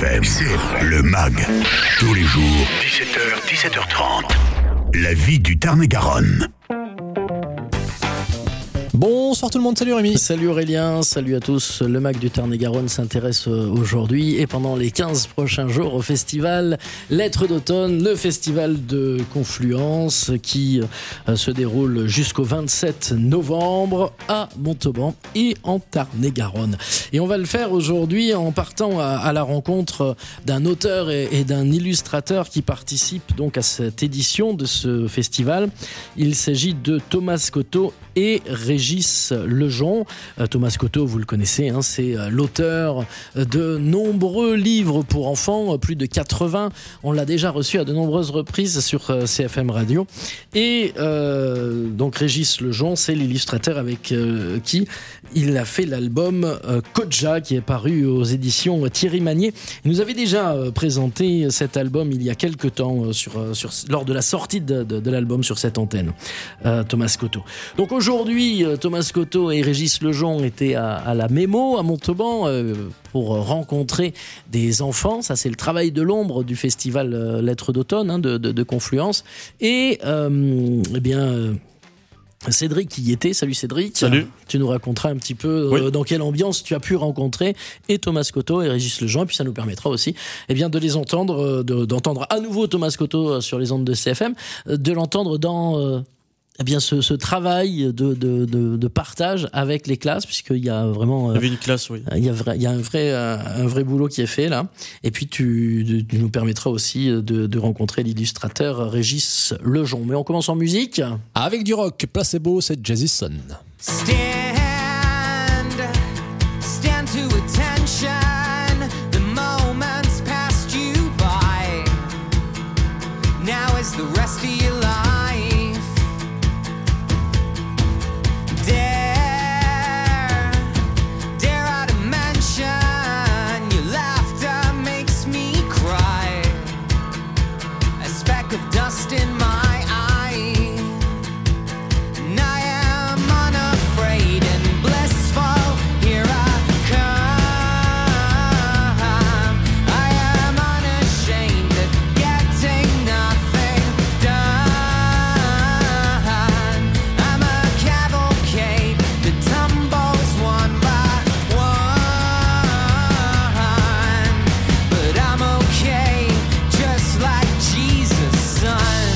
CFM. Le MAG. Tous les jours, 17h, 17h30. La vie du Tarn-et-Garonne. Bonsoir tout le monde, salut Rémi. Salut Aurélien, salut à tous. Le MAG du Tarn-et-Garonne s'intéresse aujourd'hui et pendant les 15 prochains jours au festival Lettres d'automne, le festival de Confluence qui se déroule jusqu'au 27 novembre à Montauban et en Tarn-et-Garonne. Et on va le faire aujourd'hui en partant à la rencontre d'un auteur et d'un illustrateur qui participent donc à cette édition de ce festival. Il s'agit de Thomas Cotteau et Régis Lejon. Thomas Cotteau, vous le connaissez, c'est l'auteur de nombreux livres pour enfants, plus de 80. On l'a déjà reçu à de nombreuses reprises sur CFM Radio. Et donc Régis Lejon, c'est l'illustrateur avec qui il a fait l'album Kodja, qui est paru aux éditions Thierry Magnier. Il nous avait déjà présenté cet album il y a quelques temps lors de la sortie de l'album sur cette antenne, Thomas Cotteau. Donc aujourd'hui, Thomas Cotteau et Régis Lejon étaient à la Mémo à Montauban pour rencontrer des enfants. Ça, c'est le travail de l'ombre du festival Lettres d'automne de Confluence. Et Cédric y était. Salut Cédric. Salut. Tu nous raconteras un petit peu dans quelle ambiance tu as pu rencontrer et Thomas Cotteau et Régis Lejon, et puis ça nous permettra aussi de les entendre, d'entendre à nouveau Thomas Cotteau sur les ondes de CFM, de l'entendre dans ce travail de partage avec les classes, puisqu'il y a vraiment il y avait une classe, oui. Il y a un vrai boulot qui est fait là. Et puis tu nous permettras aussi de rencontrer l'illustrateur Régis Lejon. Mais on commence en musique avec du rock. Placebo, c'est Jason. Stand to attention. The moment's passed you by. Now is the rest of your life. Dare I to mention your laughter makes me cry. A speck of dust in my eye. And I am unafraid and blissful. Here I come. I am unashamed of getting nothing done. I'm a cavalcade that tumbles one by one. But I'm okay, just like Jesus' son.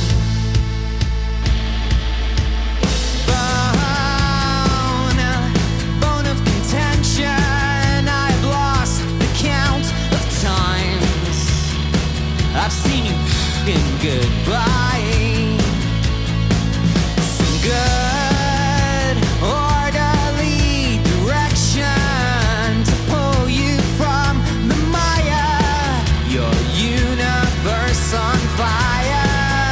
Bone of contention, I've lost the count of times I've seen you in goodbye. Some good, orderly direction to pull you from the mire, your universe on fire.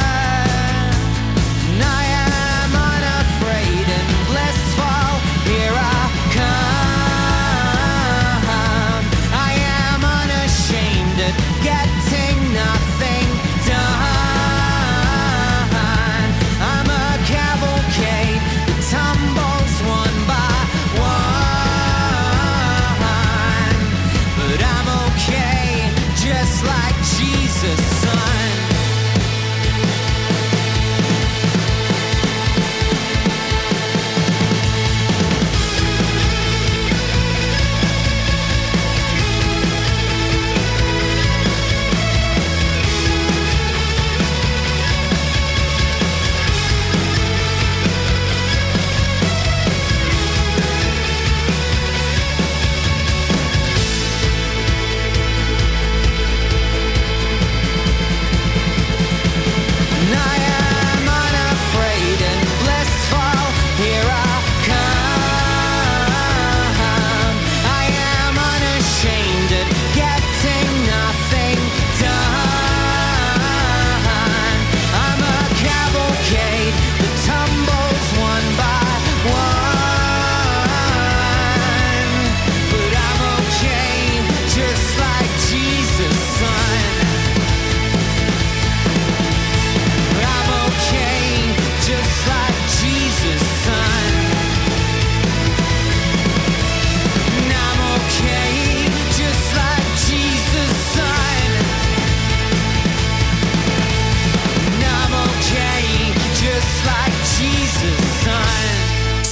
And I am unafraid and blissful. Here I come. I am unashamed at getting nothing done. I'm a cavalcade that tumbles one by one. But I'm okay, just like Jesus' son.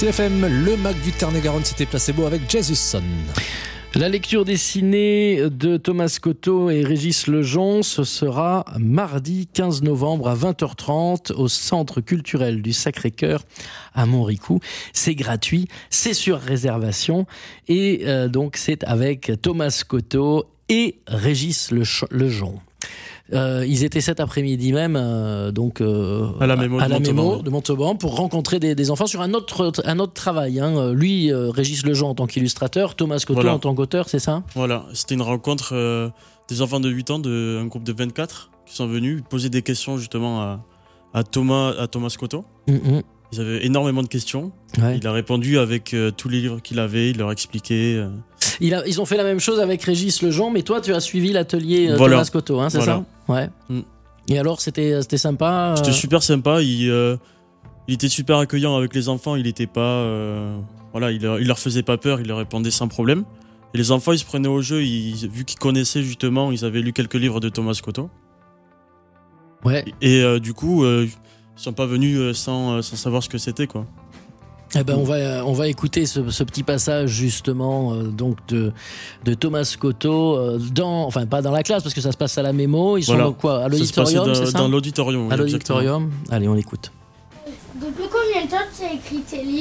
RCFM FM, le Mac du Tarn-et-Garonne, c'était Placebo avec Jesus. La lecture dessinée de Thomas Cotto et Régis Lejon, ce sera mardi 15 novembre à 20h30 au Centre culturel du Sacré-Cœur à Montricou. C'est gratuit, c'est sur réservation et donc c'est avec Thomas Cotto et Régis Lejon. Ils étaient cet après-midi même à la Mémo de Montauban pour rencontrer des enfants sur un autre travail. Lui, Régis Lejon en tant qu'illustrateur, Thomas Cotto en tant qu'auteur, c'est ça ? Voilà, c'était une rencontre des enfants de 8 ans, un groupe de 24 qui sont venus poser des questions justement à Thomas Cotto. Mm-hmm. Ils avaient énormément de questions. Ouais. Il a répondu avec tous les livres qu'il avait, il leur expliquait. Ils ont fait la même chose avec Régis Lejon, mais toi tu as suivi l'atelier Thomas Cotto, c'est ça ? Ouais. Mm. Et alors c'était sympa. C'était super sympa. Il était super accueillant avec les enfants. Il était pas, il leur faisait pas peur. Il leur répondait sans problème. Et les enfants ils se prenaient au jeu. Vu qu'ils connaissaient justement, ils avaient lu quelques livres de Thomas Cotto. Ouais. Et du coup, ils sont pas venus sans savoir ce que c'était quoi. Eh ben on va écouter ce petit passage justement donc de Thomas Cotto pas dans la classe parce que ça se passe à la Mémo. Ils sont dans quoi, à l'auditorium, c'est ça ? Dans l'auditorium. À l'auditorium. Allez, on écoute. Depuis combien de temps tu as écrit tes livres ?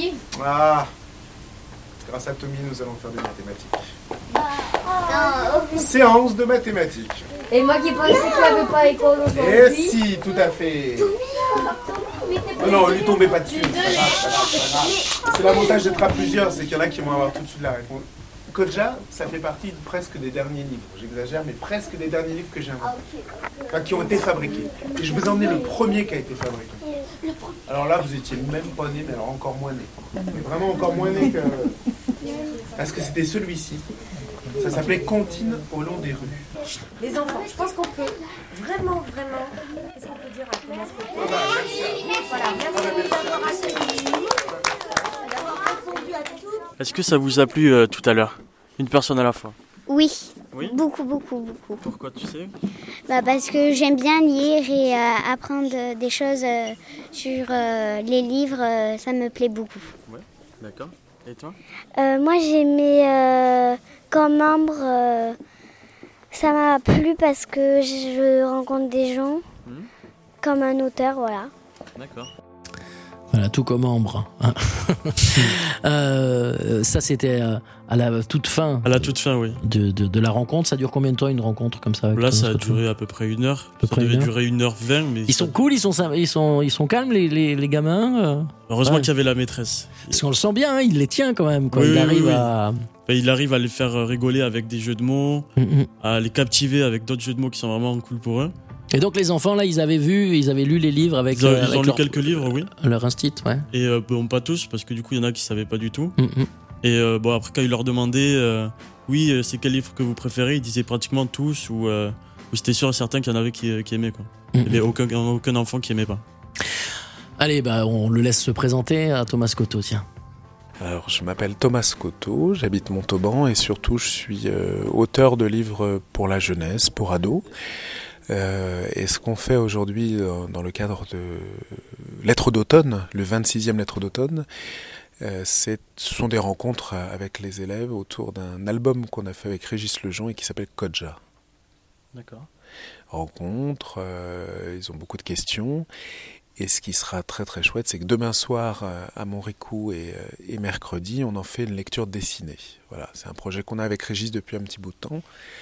Grâce à Tommy, nous allons faire des mathématiques. Séance de mathématiques. Et moi qui pensais qu'il n'y avait pas école aujourd'hui. Eh si, tout à fait. Non, lui tombez pas dessus. C'est l'avantage d'être à plusieurs, c'est qu'il y en a qui vont avoir tout de suite la réponse. Kodja, ça fait partie presque des derniers livres. J'exagère, mais presque des derniers livres que j'ai inventés. Enfin, qui ont été fabriqués. Et je vous ai emmené le premier qui a été fabriqué. Alors là, vous étiez même pas né, mais alors encore moins né. Mais vraiment encore moins né que... Parce que c'était celui-ci. Ça s'appelait Comptine au long des rues. Les enfants, je pense qu'on peut vraiment, qu'est-ce qu'on peut dire à Thomas Cotto ? Voilà, merci d'avoir accueilli, d'avoir répondu à toutes. Est-ce que ça vous a plu tout à l'heure ? Une personne à la fois ? Oui, oui, beaucoup. Pourquoi tu sais ? Parce que j'aime bien lire et apprendre des choses sur les livres, ça me plaît beaucoup. Ouais, d'accord. Et toi ? Moi j'aimais comme membre, ça m'a plu parce que je rencontre des gens comme un auteur, voilà. D'accord. Voilà, tout comme Ambre. Ça, c'était à la toute fin. À la toute fin, oui. De la rencontre. Ça dure combien de temps une rencontre comme ça avec Là, ça a duré à peu près 1 heure. Ça devait durer 1h20. Mais ils sont cool, ils sont calmes, les gamins. Heureusement qu'il y avait la maîtresse. Parce qu'on le sent bien, il les tient quand même. Oui, il arrive à les faire rigoler avec des jeux de mots, à les captiver avec d'autres jeux de mots qui sont vraiment cool pour eux. Et donc les enfants là, ils avaient lu les livres avec. Ils ont lu quelques livres, oui. Leur instit, ouais. Et pas tous, parce que du coup il y en a qui savaient pas du tout. Et après quand ils leur demandaient, c'est quel livre que vous préférez, ils disaient pratiquement tous ou c'était sûr et certain qu'il y en avait qui aimaient quoi. Il y avait aucun enfant qui aimait pas. Allez, on le laisse se présenter à Thomas Cotto, tiens. Alors, je m'appelle Thomas Cotto, j'habite Montauban et surtout je suis auteur de livres pour la jeunesse, pour ados. Et ce qu'on fait aujourd'hui dans le cadre de Lettres d'automne, le 26e Lettres d'automne, ce sont des rencontres avec les élèves autour d'un album qu'on a fait avec Régis Lejon et qui s'appelle Kodja. D'accord. Rencontres, ils ont beaucoup de questions. Et ce qui sera très très chouette, c'est que demain soir à Montricou et mercredi, on en fait une lecture dessinée. Voilà, c'est un projet qu'on a avec Régis depuis un petit bout de temps.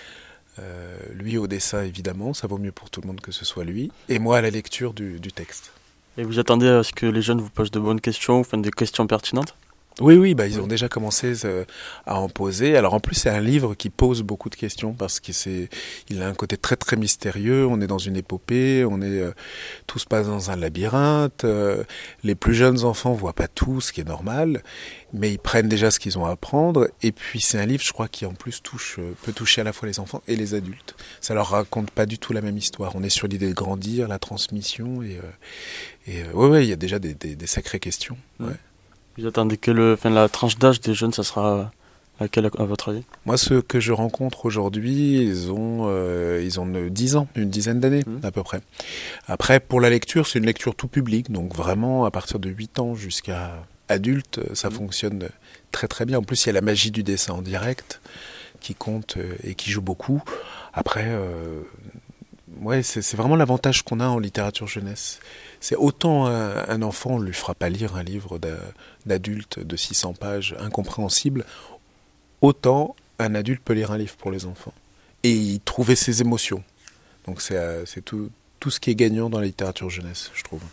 Lui au dessin évidemment, ça vaut mieux pour tout le monde que ce soit lui. Et moi à la lecture du texte. Et vous attendez à ce que les jeunes vous posent de bonnes questions, enfin des questions pertinentes ? Oui, ils ont déjà commencé à en poser. Alors en plus, c'est un livre qui pose beaucoup de questions parce qu'il a un côté très très mystérieux. On est dans une épopée, tout se passe dans un labyrinthe. Les plus jeunes enfants voient pas tout, ce qui est normal, mais ils prennent déjà ce qu'ils ont à apprendre. Et puis c'est un livre, je crois, qui en plus peut toucher à la fois les enfants et les adultes. Ça leur raconte pas du tout la même histoire. On est sur l'idée de grandir, la transmission et il y a déjà des sacrées questions. Ouais. Vous attendez que la tranche d'âge des jeunes, ça sera laquelle à votre avis ? Moi, ceux que je rencontre aujourd'hui, ils ont 10 ans, une dizaine d'années à peu près. Après, pour la lecture, c'est une lecture tout public, donc vraiment à partir de 8 ans jusqu'à adulte, ça fonctionne très très bien. En plus, il y a la magie du dessin en direct qui compte et qui joue beaucoup. Après, c'est vraiment l'avantage qu'on a en littérature jeunesse. C'est autant un enfant, on ne lui fera pas lire un livre d'adulte de 600 pages incompréhensible, autant un adulte peut lire un livre pour les enfants et y trouver ses émotions. Donc c'est tout ce qui est gagnant dans la littérature jeunesse, je trouve.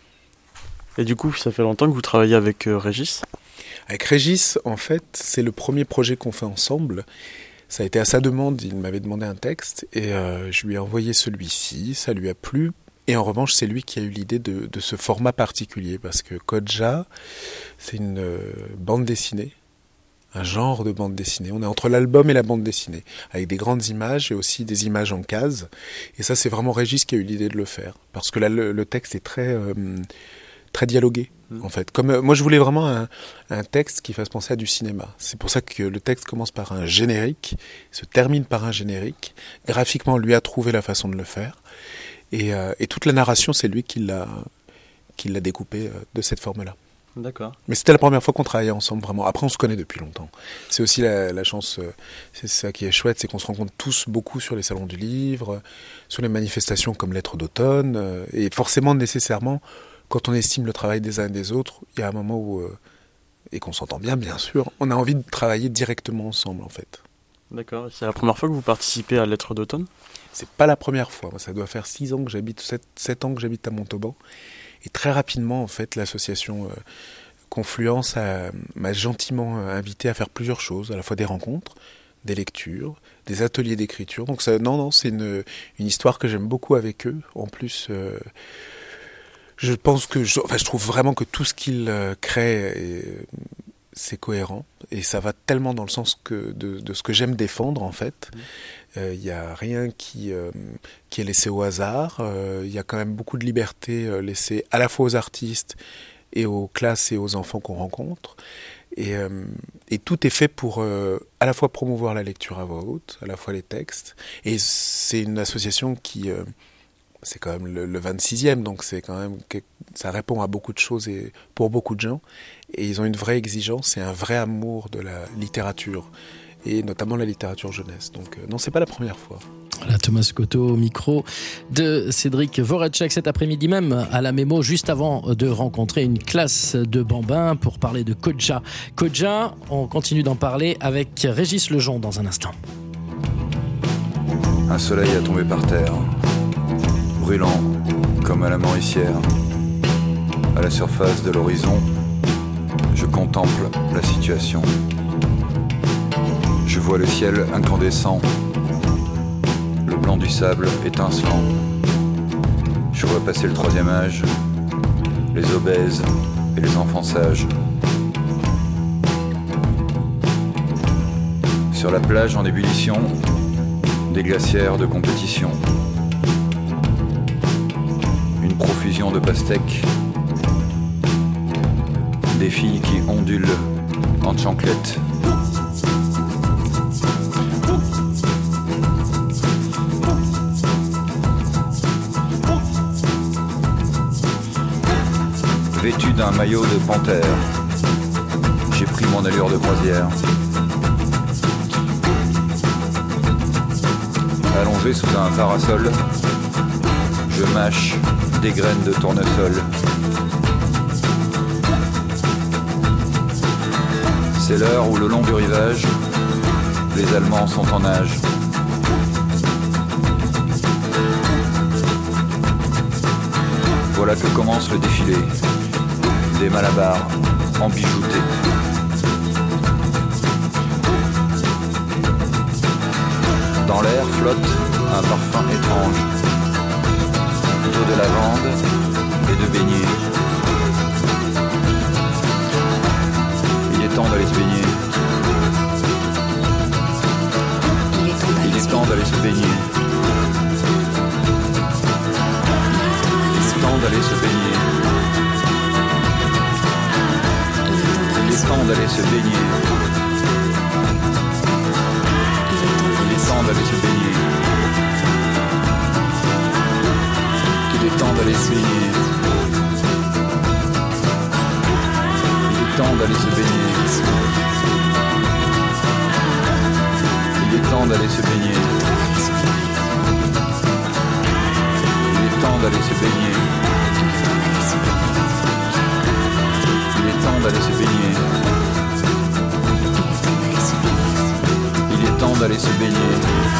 Et du coup, ça fait longtemps que vous travaillez avec Régis ? Avec Régis, en fait, c'est le premier projet qu'on fait ensemble. Ça a été à sa demande, il m'avait demandé un texte et je lui ai envoyé celui-ci, ça lui a plu. Et en revanche, c'est lui qui a eu l'idée de ce format particulier parce que Kodja, c'est une bande dessinée, un genre de bande dessinée. On est entre l'album et la bande dessinée, avec des grandes images et aussi des images en cases. Et ça, c'est vraiment Régis qui a eu l'idée de le faire parce que là, le texte est très dialogué. En fait, comme moi je voulais vraiment un texte qui fasse penser à du cinéma. C'est pour ça que le texte commence par un générique, se termine par un générique. Graphiquement, lui a trouvé la façon de le faire, et toute la narration, c'est lui qui l'a découpé de cette forme-là. D'accord. Mais c'était la première fois qu'on travaillait ensemble vraiment. Après, on se connaît depuis longtemps. C'est aussi la chance, c'est ça qui est chouette, c'est qu'on se rencontre tous beaucoup sur les salons du livre, sur les manifestations comme Lettres d'automne, et forcément, nécessairement. Quand on estime le travail des uns et des autres, il y a un moment où, et qu'on s'entend bien sûr, on a envie de travailler directement ensemble en fait. D'accord. C'est la première fois que vous participez à Lettres d'automne ? C'est pas la première fois. Moi, ça doit faire 7 ans que j'habite à Montauban. Et très rapidement, en fait, l'association Confluence m'a gentiment invité à faire plusieurs choses, à la fois des rencontres, des lectures, des ateliers d'écriture. Donc c'est une histoire que j'aime beaucoup avec eux. En plus... Je pense que je trouve vraiment que tout ce qu'il crée, c'est cohérent et ça va tellement dans le sens de ce que j'aime défendre en fait. Il n'y a rien qui est laissé au hasard. Il y a quand même beaucoup de liberté laissée à la fois aux artistes et aux classes et aux enfants qu'on rencontre. Et tout est fait pour à la fois promouvoir la lecture à voix haute, à la fois les textes. Et c'est une association qui... c'est quand même le 26e, donc c'est quand même ça répond à beaucoup de choses et pour beaucoup de gens. Et ils ont une vraie exigence et un vrai amour de la littérature, et notamment la littérature jeunesse. Donc non, c'est pas la première fois. Voilà, Thomas Scotto au micro de Cédric Voracek cet après-midi même à la Mémo, juste avant de rencontrer une classe de bambins pour parler de Kodja. Kodja, on continue d'en parler avec Régis Lejon dans un instant. Un soleil a tombé par terre, brûlant comme à la Mauricière. À la surface de l'horizon, je contemple la situation. Je vois le ciel incandescent, le blanc du sable étincelant. Je vois passer le 3e âge, les obèses et les enfants sages. Sur la plage en ébullition, des glacières de compétition. Une profusion de pastèques, des filles qui ondulent en chanclettes. Vêtu d'un maillot de panthère, j'ai pris mon allure de croisière. Allongé sous un parasol, je mâche des graines de tournesol. C'est l'heure où le long du rivage, les Allemands sont en nage. Voilà que commence le défilé des malabars embijoutés. Dans l'air flotte un parfum étrange, d'eau de lavande et de beignets. Il est temps d'aller se baigner. Il est temps d'aller se baigner. Il est temps d'aller se baigner. Il est temps d'aller se baigner. Il est temps d'aller se baigner. Il est temps d'aller se baigner. Il temps d'aller se baigner. Il est temps d'aller se baigner. Il est temps d'aller se baigner. Il est temps d'aller se baigner. Il est temps d'aller se baigner.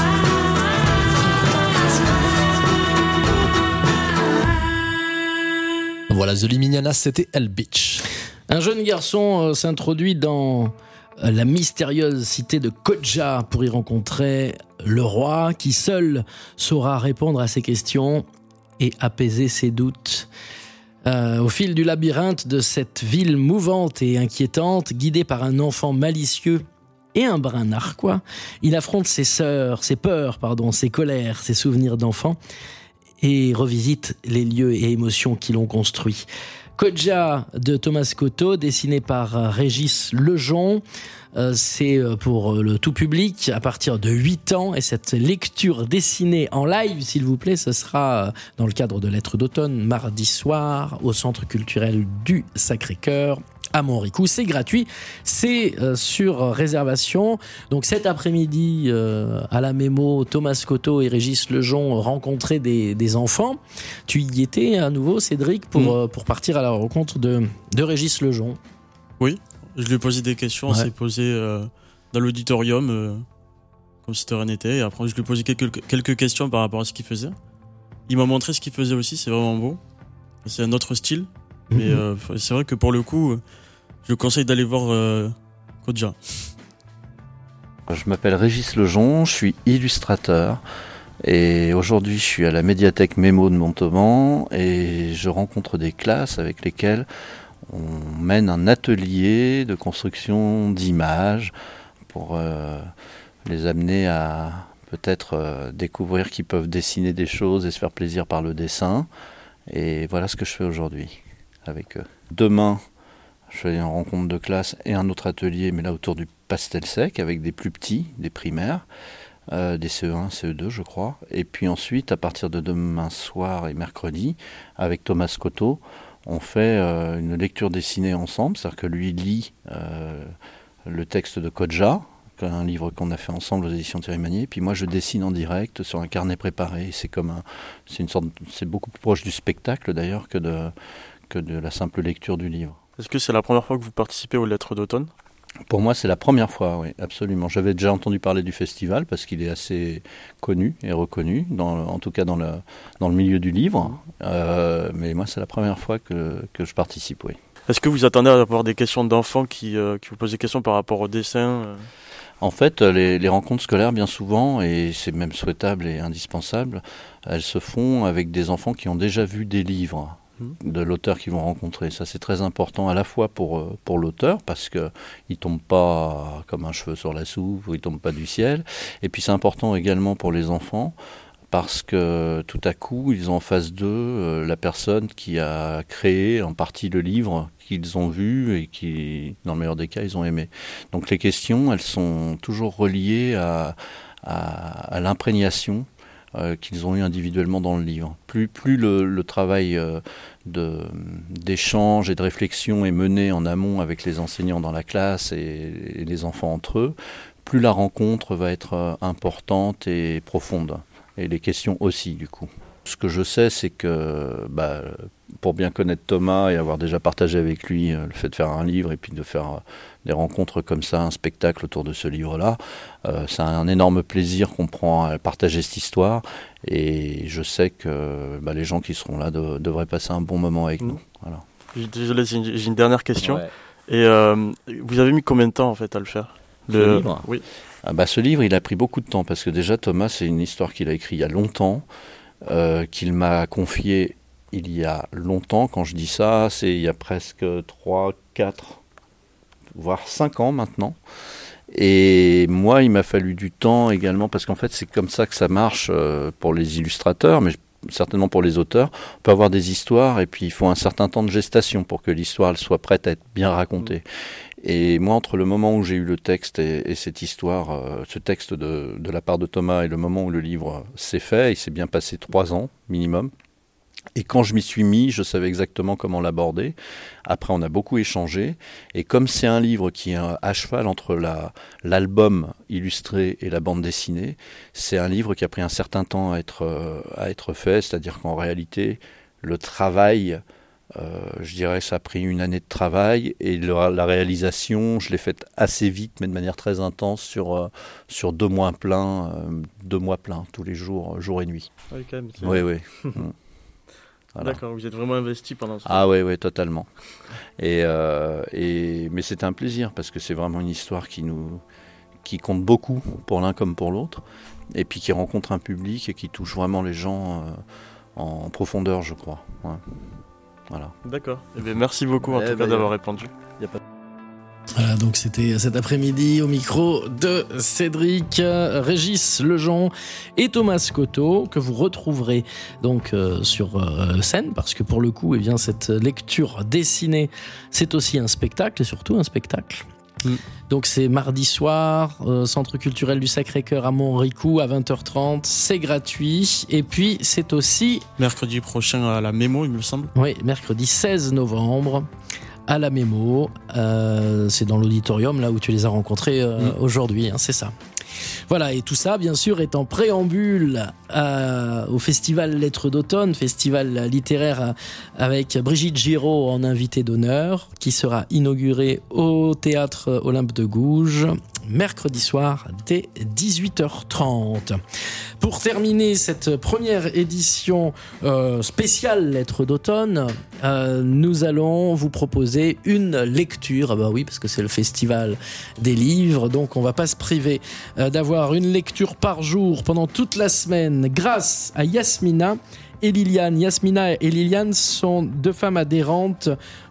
Voilà, The Liminianas, c'était Hell Beach. Un jeune garçon s'introduit dans la mystérieuse cité de Kodja pour y rencontrer le roi qui seul saura répondre à ses questions et apaiser ses doutes. Au fil du labyrinthe de cette ville mouvante et inquiétante, guidé par un enfant malicieux et un brin narquois, il affronte ses peurs, ses colères, ses souvenirs d'enfant et revisite les lieux et émotions qui l'ont construit. Kodja de Thomas Scotto, dessiné par Régis Lejon. C'est pour le tout public à partir de 8 ans et cette lecture dessinée en live, s'il vous plaît, ce sera dans le cadre de Lettres d'automne, mardi soir au Centre culturel du Sacré-Cœur à Montricou. C'est gratuit, c'est sur réservation. Donc cet après-midi, à la Mémo, Thomas Scotto et Régis Lejon rencontraient des enfants. Tu y étais à nouveau, Cédric, pour partir à la rencontre de Régis Lejon. Oui, je lui ai posé des questions, on s'est posé dans l'auditorium, comme si de rien n'était. Et après, je lui ai posé quelques questions par rapport à ce qu'il faisait. Il m'a montré ce qu'il faisait aussi, c'est vraiment beau. C'est un autre style, mais c'est vrai que pour le coup, je conseille d'aller voir Kodja. Je m'appelle Régis Lejon, je suis illustrateur et aujourd'hui je suis à la médiathèque Mémo de Montauban et je rencontre des classes avec lesquelles on mène un atelier de construction d'images pour les amener à peut-être découvrir qu'ils peuvent dessiner des choses et se faire plaisir par le dessin. Et voilà ce que je fais aujourd'hui avec eux. Demain, je fais une rencontre de classe et un autre atelier, mais là autour du pastel sec, avec des plus petits, des primaires, des CE1, CE2 je crois. Et puis ensuite, à partir de demain soir et mercredi, avec Thomas Scotto, on fait une lecture dessinée ensemble, c'est-à-dire que lui lit le texte de Kodja, un livre qu'on a fait ensemble aux éditions Thierry Magnier, puis moi je dessine en direct sur un carnet préparé. C'est beaucoup plus proche du spectacle d'ailleurs que de la simple lecture du livre. Est-ce que c'est la première fois que vous participez aux Lettres d'automne ? Pour moi, c'est la première fois, oui, absolument. J'avais déjà entendu parler du festival parce qu'il est assez connu et reconnu, en tout cas dans le milieu du livre. Mais moi, c'est la première fois que je participe, oui. Est-ce que vous attendez à avoir des questions d'enfants qui vous posent des questions par rapport au dessin ? En fait, les rencontres scolaires, bien souvent, et c'est même souhaitable et indispensable, elles se font avec des enfants qui ont déjà vu des livres de l'auteur qu'ils vont rencontrer. Ça, c'est très important à la fois pour l'auteur, parce qu'il ne tombe pas comme un cheveu sur la soupe, ou il ne tombe pas du ciel. Et puis c'est important également pour les enfants, parce que tout à coup, ils ont en face d'eux la personne qui a créé en partie le livre qu'ils ont vu et qui, dans le meilleur des cas, ils ont aimé. Donc les questions, elles sont toujours reliées à l'imprégnation qu'ils ont eu individuellement dans le livre. Plus le travail d'échange et de réflexion est mené en amont avec les enseignants dans la classe et les enfants entre eux, plus la rencontre va être importante et profonde. Et les questions aussi, du coup. Ce que je sais, c'est que pour bien connaître Thomas et avoir déjà partagé avec lui le fait de faire un livre et puis de faire des rencontres comme ça, un spectacle autour de ce livre-là, c'est un énorme plaisir qu'on prend à partager cette histoire. Et je sais que les gens qui seront là devraient passer un bon moment avec nous. Voilà. Désolé, j'ai une dernière question. Ouais. Et vous avez mis combien de temps en fait à le faire ? Ce livre ? Oui. Ce livre, il a pris beaucoup de temps parce que déjà Thomas, c'est une histoire qu'il a écrite il y a longtemps, qu'il m'a confiée il y a longtemps. Quand je dis ça, c'est il y a presque 3, 4, voire 5 ans maintenant. Et moi, il m'a fallu du temps également parce qu'en fait, c'est comme ça que ça marche pour les illustrateurs, mais certainement pour les auteurs. On peut avoir des histoires et puis il faut un certain temps de gestation pour que l'histoire elle soit prête à être bien racontée. Et moi, entre le moment où j'ai eu le texte et cette histoire, ce texte de la part de Thomas et le moment où le livre s'est fait, il s'est bien passé 3 ans minimum. Et quand je m'y suis mis, je savais exactement comment l'aborder. Après, on a beaucoup échangé. Et comme c'est un livre qui est à cheval entre l'album illustré et la bande dessinée, c'est un livre qui a pris un certain temps à être fait. C'est-à-dire qu'en réalité, le travail, je dirais que ça a pris une année de travail. Et la réalisation, je l'ai faite assez vite, mais de manière très intense, sur 2 mois pleins, tous les jours, jour et nuit. Oui, quand même. Oui. Voilà. D'accord, vous êtes vraiment investi pendant ce temps. Ah oui, totalement. Mais c'était un plaisir parce que c'est vraiment une histoire qui compte beaucoup pour l'un comme pour l'autre, et puis qui rencontre un public et qui touche vraiment les gens en profondeur, je crois. Ouais. Voilà. D'accord. Eh bien, merci beaucoup en tout cas d'avoir répondu. Y a pas... Voilà, donc c'était cet après-midi au micro de Cédric, Régis Lejon et Thomas Coteau, que vous retrouverez donc sur scène, parce que pour le coup, cette lecture dessinée, c'est aussi un spectacle, et surtout un spectacle. Donc c'est mardi soir, Centre culturel du Sacré-Cœur à Montricou à 20h30, c'est gratuit, et puis c'est aussi... Mercredi prochain à la Mémo, il me semble. Oui, mercredi 16 novembre. À la Mémo, c'est dans l'auditorium là où tu les as rencontrés aujourd'hui, c'est ça. Voilà, et tout ça bien sûr est en préambule au festival Lettres d'automne, festival littéraire avec Brigitte Giraud en invitée d'honneur, qui sera inauguré au théâtre Olympe de Gouges mercredi soir dès 18h30. Pour terminer cette première édition spéciale Lettres d'automne, nous allons vous proposer une lecture. Ah bah oui, parce que c'est le festival des livres, donc on va pas se priver d'avoir une lecture par jour pendant toute la semaine grâce à Yasmina et Liliane. Yasmina et Liliane sont 2 femmes adhérentes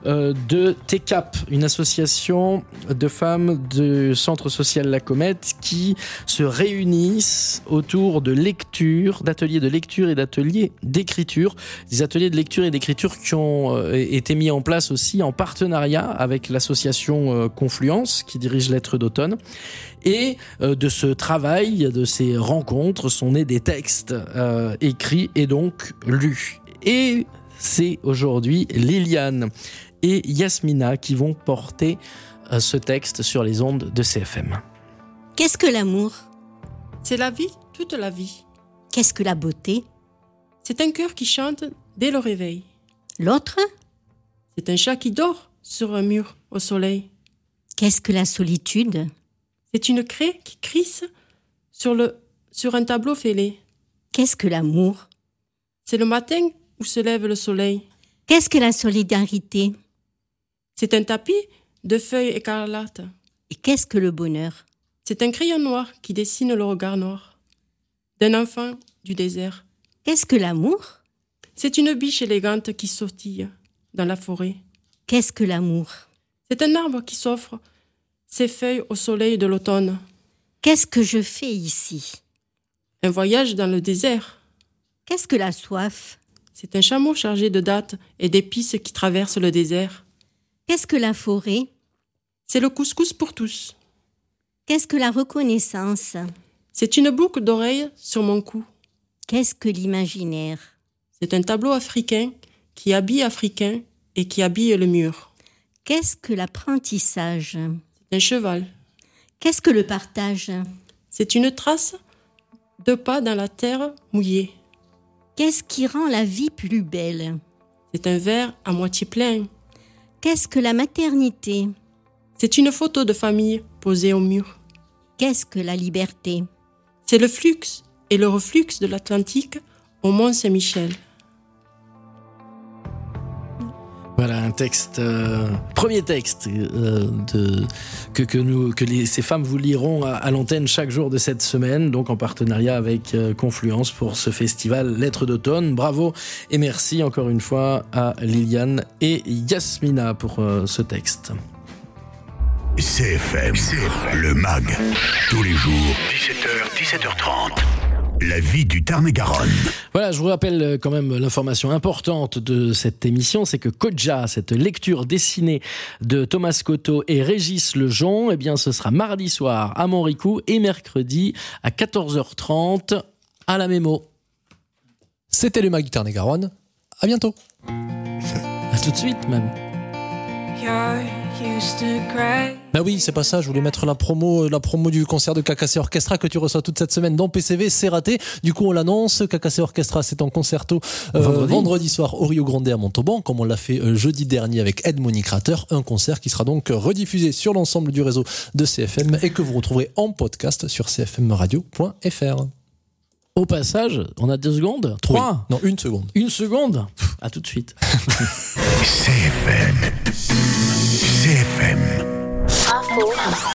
de TECAP, une association de femmes du Centre social La Comète qui se réunissent autour de lecture, d'ateliers de lecture et d'ateliers d'écriture. Des ateliers de lecture et d'écriture qui ont été mis en place aussi en partenariat avec l'association Confluence qui dirige Lettres d'automne. Et de ce travail, de ces rencontres, sont nés des textes écrits et donc lus. Et c'est aujourd'hui Liliane et Yasmina qui vont porter ce texte sur les ondes de CFM. Qu'est-ce que l'amour ? C'est la vie, toute la vie. Qu'est-ce que la beauté ? C'est un cœur qui chante dès le réveil. L'autre ? C'est un chat qui dort sur un mur au soleil. Qu'est-ce que la solitude ? C'est une craie qui crisse sur un tableau fêlé. Qu'est-ce que l'amour ? C'est le matin où se lève le soleil. Qu'est-ce que la solidarité ? C'est un tapis de feuilles écarlates. Et qu'est-ce que le bonheur ? C'est un crayon noir qui dessine le regard noir d'un enfant du désert. Qu'est-ce que l'amour ? C'est une biche élégante qui sautille dans la forêt. Qu'est-ce que l'amour ? C'est un arbre qui s'offre ses feuilles au soleil de l'automne. Qu'est-ce que je fais ici ? Un voyage dans le désert. Qu'est-ce que la soif ? C'est un chameau chargé de dattes et d'épices qui traverse le désert. Qu'est-ce que la forêt ? C'est le couscous pour tous. Qu'est-ce que la reconnaissance ? C'est une boucle d'oreille sur mon cou. Qu'est-ce que l'imaginaire ? C'est un tableau africain qui habille africain et qui habille le mur. Qu'est-ce que l'apprentissage ? C'est un cheval. Qu'est-ce que le partage ? C'est une trace de pas dans la terre mouillée. Qu'est-ce qui rend la vie plus belle ? C'est un verre à moitié plein. Qu'est-ce que la maternité ? C'est une photo de famille posée au mur. Qu'est-ce que la liberté ? C'est le flux et le reflux de l'Atlantique au Mont Saint-Michel. Voilà un texte, premier texte ces femmes vous liront à l'antenne chaque jour de cette semaine, donc en partenariat avec Confluence pour ce festival Lettres d'automne. Bravo et merci encore une fois à Liliane et Yasmina pour ce texte. CFM, le MAG, tous les jours, 17h, 17h30. La vie du Tarn-et-Garonne. Voilà, je vous rappelle quand même l'information importante de cette émission, c'est que Kodja, cette lecture dessinée de Thomas Coteau et Régis Lejon, eh bien ce sera mardi soir à Montricou et mercredi à 14h30 à la Mémo. C'était le MAG du Tarn-et-Garonne. À bientôt. À tout de suite même. Bah oui, c'est pas ça, je voulais mettre la promo du concert de KKC Orchestra que tu reçois toute cette semaine dans PCV, c'est raté. Du coup, on l'annonce, KKC Orchestra, c'est en concerto vendredi soir au Rio Grande à Montauban, comme on l'a fait jeudi dernier avec Edmond Crater, un concert qui sera donc rediffusé sur l'ensemble du réseau de CFM et que vous retrouverez en podcast sur cfmradio.fr. Au passage, on a 2 secondes 3 Non, 1 seconde. 1 seconde. À tout de suite. CFM.